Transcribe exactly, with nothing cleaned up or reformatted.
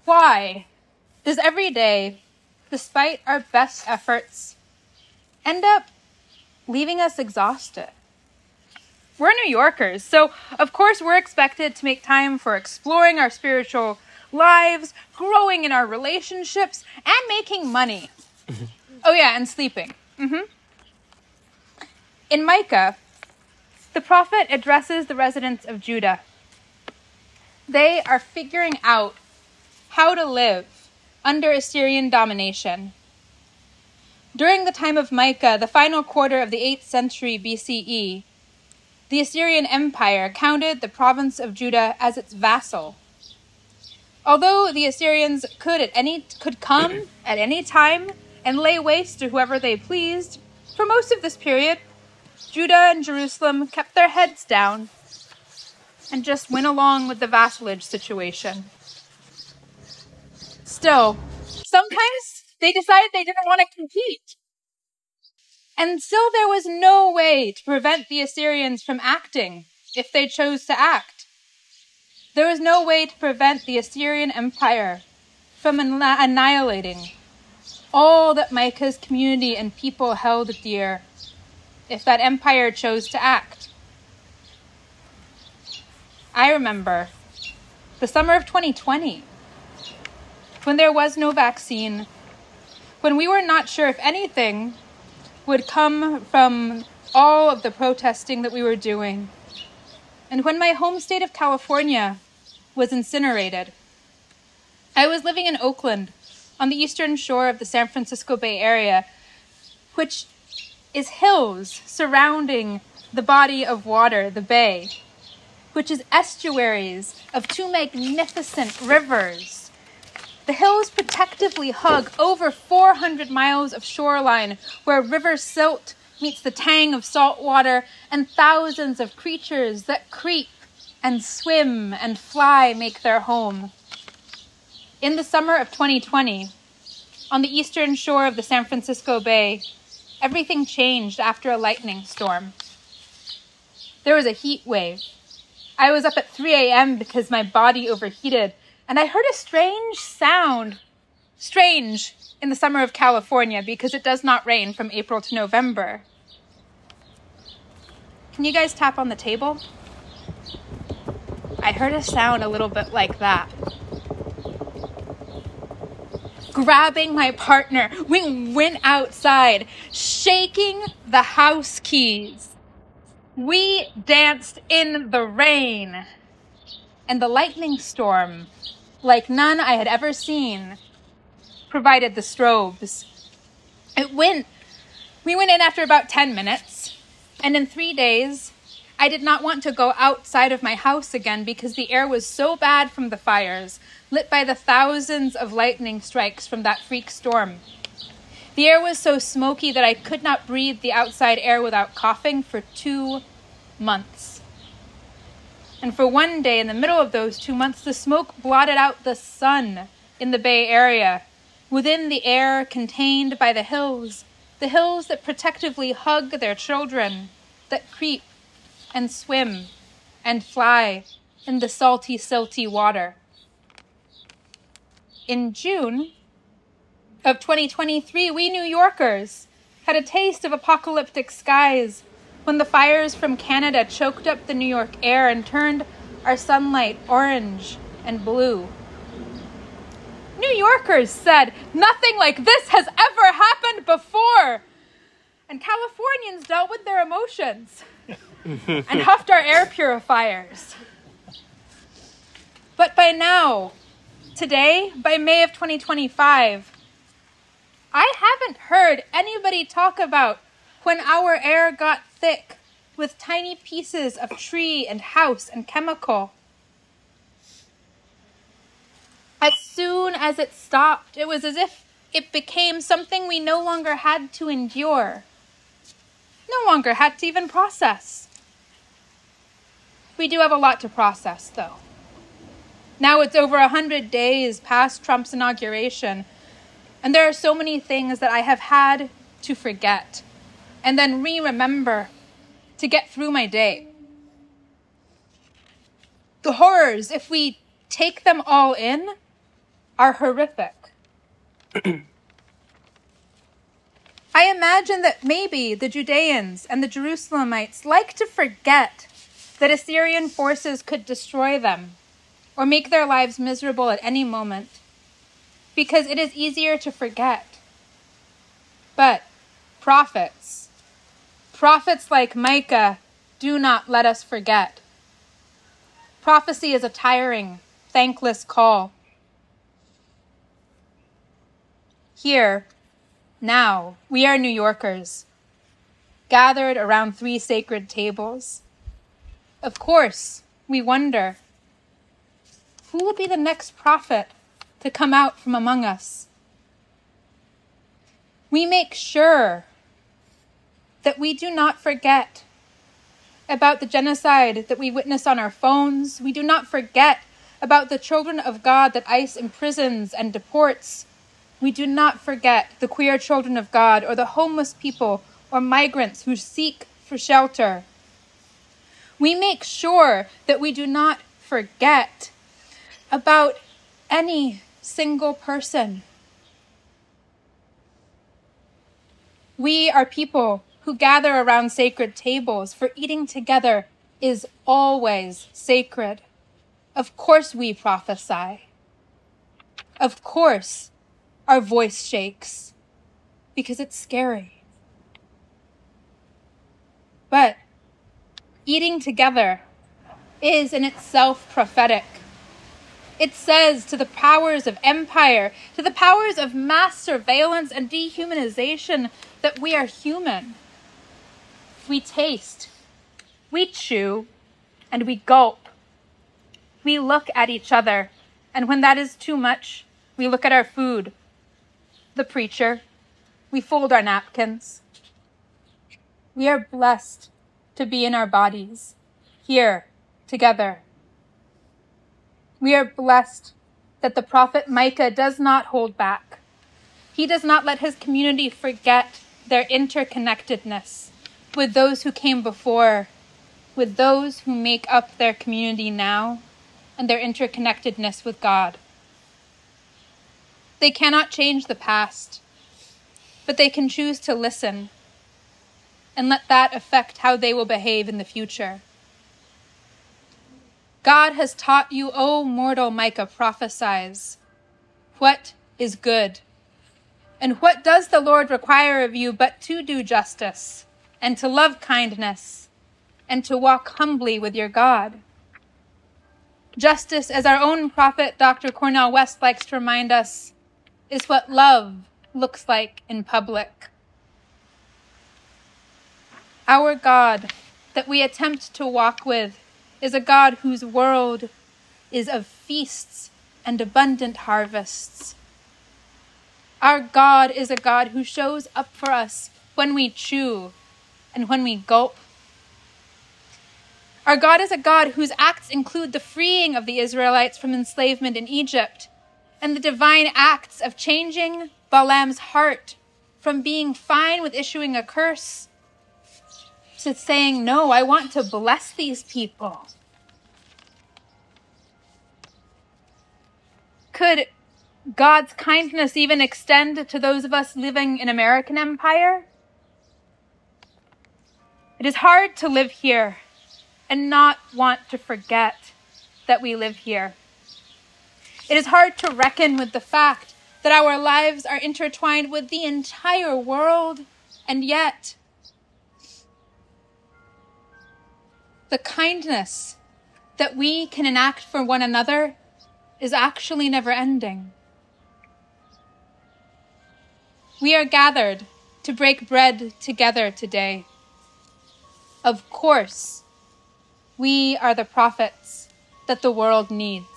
Why does every day, despite our best efforts, end up leaving us exhausted? We're New Yorkers, so of course we're expected to make time for exploring our spiritual lives, growing in our relationships, and making money. Oh yeah, and sleeping. Mm-hmm. In Micah, the prophet addresses the residents of Judah. They are figuring out how to live under Assyrian domination. During the time of Micah, the final quarter of the eighth century B C E, the Assyrian Empire counted the province of Judah as its vassal. Although the Assyrians could at any could come at any time and lay waste to whoever they pleased, for most of this period, Judah and Jerusalem kept their heads down and just went along with the vassalage situation. Still, sometimes they decided they didn't want to compete. And still there was no way to prevent the Assyrians from acting if they chose to act. There was no way to prevent the Assyrian Empire from annihilating all that Micah's community and people held dear if that empire chose to act. I remember the summer of twenty twenty, when there was no vaccine, when we were not sure if anything would come from all of the protesting that we were doing, and when my home state of California was incinerated. I was living in Oakland, on the eastern shore of the San Francisco Bay Area, which is hills surrounding the body of water, the bay, which is estuaries of two magnificent rivers. The hills protectively hug over four hundred miles of shoreline where River Silt meets the tang of salt water and thousands of creatures that creep and swim and fly make their home. In the summer of twenty twenty, on the eastern shore of the San Francisco Bay, everything changed after a lightning storm. There was a heat wave. I was up at three a.m. because my body overheated, and I heard a strange sound. Strange in the summer of California because it does not rain from April to November. Can you guys tap on the table? I heard a sound a little bit like that. Grabbing my partner, we went outside, shaking the house keys. We danced in the rain. And the lightning storm, like none I had ever seen, provided the strobes. It went, we went in after about ten minutes, and in three days, I did not want to go outside of my house again because the air was so bad from the fires, lit by the thousands of lightning strikes from that freak storm. The air was so smoky that I could not breathe the outside air without coughing for two months. And for one day in the middle of those two months, the smoke blotted out the sun in the Bay Area, within the air contained by the hills, the hills that protectively hug their children, that creep and swim and fly in the salty, silty water. In June of twenty twenty-three, we New Yorkers had a taste of apocalyptic skies when the fires from Canada choked up the New York air and turned our sunlight orange and blue. New Yorkers said, "Nothing like this has ever happened before." And Californians dealt with their emotions and huffed our air purifiers. But by now, today, by May of twenty twenty-five, I haven't heard anybody talk about when our air got thick with tiny pieces of tree and house and chemical. As soon as it stopped, it was as if it became something we no longer had to endure, no longer had to even process. We do have a lot to process, though. Now it's over a hundred days past Trump's inauguration, and there are so many things that I have had to forget and then re-remember to get through my day. The horrors, if we take them all in, are horrific. I imagine that maybe the Judeans and the Jerusalemites like to forget that Assyrian forces could destroy them or make their lives miserable at any moment, because it is easier to forget. But prophets, prophets like Micah, do not let us forget. Prophecy is a tiring, thankless call. Here, now, we are New Yorkers, gathered around three sacred tables. Of course, we wonder, who will be the next prophet to come out from among us? We make sure that we do not forget about the genocide that we witness on our phones. We do not forget about the children of God that ICE imprisons and deports. We do not forget the queer children of God or the homeless people or migrants who seek for shelter. We make sure that we do not forget about any single person. We are people who gather around sacred tables, for eating together is always sacred. Of course we prophesy. Of course our voice shakes, because it's scary. But eating together is in itself prophetic. It says to the powers of empire, to the powers of mass surveillance and dehumanization, that we are human. We taste, we chew, and we gulp. We look at each other, and when that is too much, we look at our food, the preacher, we fold our napkins. We are blessed to be in our bodies, here, together. We are blessed that the prophet Micah does not hold back. He does not let his community forget their interconnectedness with those who came before, with those who make up their community now, and their interconnectedness with God. They cannot change the past, but they can choose to listen and let that affect how they will behave in the future. God has taught you, O mortal Micah, prophesies. What is good? And what does the Lord require of you but to do justice, and to love kindness, and to walk humbly with your God? Justice, as our own prophet Doctor Cornel West likes to remind us, is what love looks like in public. Our God that we attempt to walk with is a God whose world is of feasts and abundant harvests. Our God is a God who shows up for us when we chew and when we gulp. Our God is a God whose acts include the freeing of the Israelites from enslavement in Egypt and the divine acts of changing Balaam's heart from being fine with issuing a curse to saying, no, I want to bless these people. Could God's kindness even extend to those of us living in American empire? It is hard to live here and not want to forget that we live here. It is hard to reckon with the fact that our lives are intertwined with the entire world, and yet the kindness that we can enact for one another is actually never ending. We are gathered to break bread together today. Of course, we are the prophets that the world needs.